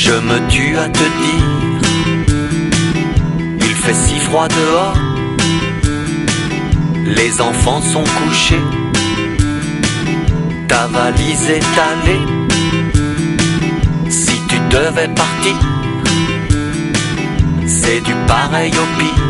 Je me tue à te dire, il fait si froid dehors, les enfants sont couchés, ta valise est allée. Si tu devais partir, c'est du pareil au pire.